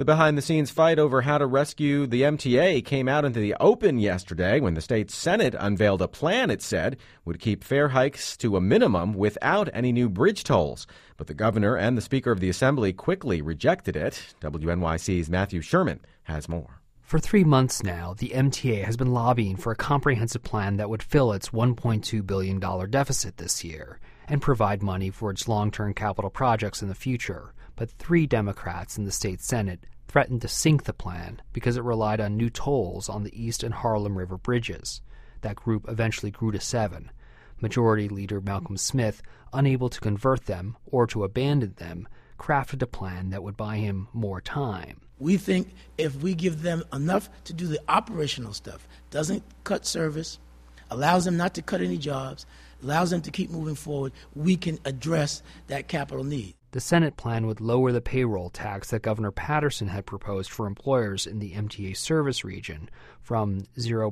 The behind-the-scenes fight over how to rescue the MTA came out into the open yesterday when the state Senate unveiled a plan it said would keep fare hikes to a minimum without any new bridge tolls. But the governor and the Speaker of the Assembly quickly rejected it. WNYC's Matthew Sherman has more. For 3 months now, the MTA has been lobbying for a comprehensive plan that would fill its $1.2 billion deficit this year and provide money for its long-term capital projects in the future. But 3 Democrats in the state Senate threatened to sink the plan because it relied on new tolls on the East and Harlem River bridges. That group eventually grew to 7. Majority Leader Malcolm Smith, unable to convert them or to abandon them, crafted a plan that would buy him more time. We think if we give them enough to do the operational stuff, doesn't cut service, allows them not to cut any jobs, allows them to keep moving forward, we can address that capital need. The Senate plan would lower the payroll tax that Governor Patterson had proposed for employers in the MTA service region from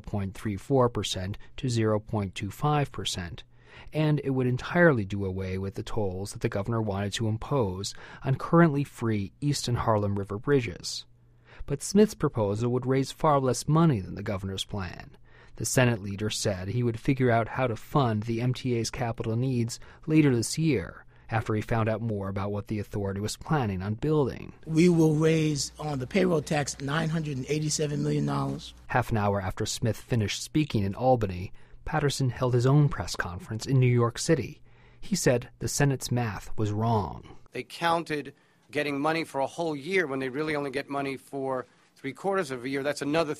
0.34% to 0.25%. And it would entirely do away with the tolls that the governor wanted to impose on currently free East and Harlem River bridges. But Smith's proposal would raise far less money than the governor's plan. The Senate leader said he would figure out how to fund the MTA's capital needs later this year, after he found out more about what the authority was planning on building. We will raise on the payroll tax $987 million. Half an hour after Smith finished speaking in Albany, Patterson held his own press conference in New York City. He said the Senate's math was wrong. They counted getting money for a whole year when they really only get money for 3/4 of a year. That's another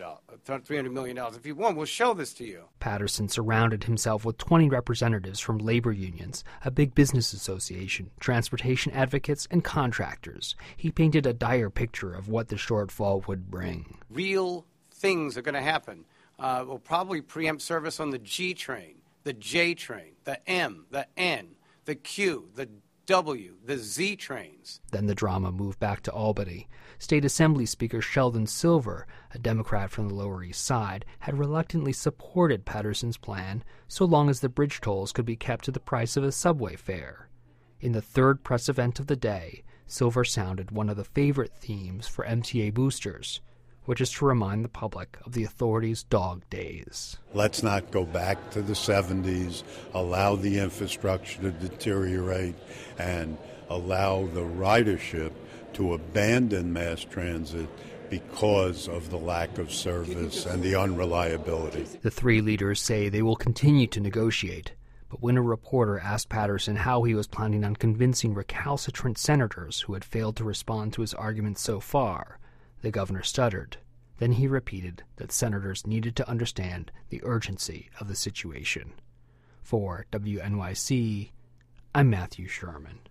$300 million. If you want, we'll show this to you. Patterson surrounded himself with 20 representatives from labor unions, a big business association, transportation advocates, and contractors. He painted a dire picture of what the shortfall would bring. Real things are going to happen. We'll probably preempt service on the G train, the J train, the M, the N, the Q, the W, the Z trains. Then the drama moved back to Albany. State Assembly Speaker Sheldon Silver, a Democrat from the Lower East Side, had reluctantly supported Patterson's plan so long as the bridge tolls could be kept to the price of a subway fare. In the third press event of the day, Silver sounded one of the favorite themes for MTA boosters, which is to remind the public of the authorities' dog days. Let's not go back to the 70s, allow the infrastructure to deteriorate, and allow the ridership to abandon mass transit because of the lack of service and the unreliability. The 3 leaders say they will continue to negotiate, but when a reporter asked Patterson how he was planning on convincing recalcitrant senators who had failed to respond to his arguments so far, the governor stuttered. Then he repeated that senators needed to understand the urgency of the situation. For WNYC, I'm Matthew Sherman.